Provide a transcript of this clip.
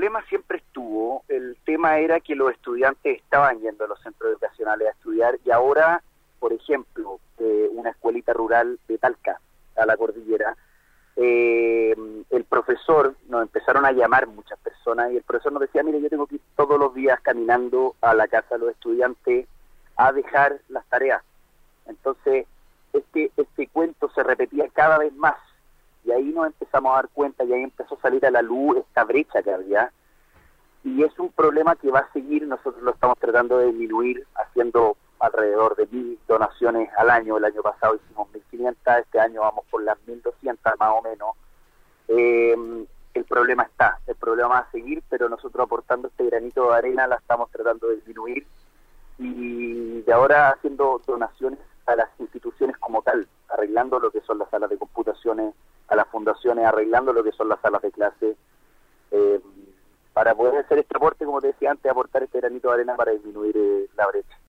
problema siempre estuvo. El tema era que los estudiantes estaban yendo a los centros educacionales a estudiar y ahora, por ejemplo, una escuelita rural de Talca, a la cordillera, el profesor, nos empezaron a llamar muchas personas y el profesor nos decía, mire, yo tengo que ir todos los días caminando a la casa de los estudiantes a dejar las tareas. Entonces, este cuento se repetía cada vez más y ahí nos empezamos a dar cuenta y ahí empezó a salir a la luz esta brecha que había y es un problema que va a seguir. Nosotros lo estamos tratando de disminuir haciendo alrededor de 1.000 donaciones al año. El año pasado hicimos 1.500, este año vamos por las 1.200 más o menos. El problema va a seguir, pero nosotros aportando este granito de arena la estamos tratando de disminuir y de ahora haciendo donaciones a las instituciones como tal, arreglando lo que son las salas de computaciones, a las fundaciones, arreglando lo que son las salas de clase, para poder hacer este aporte, como te decía antes, aportar este granito de arena para disminuir la brecha.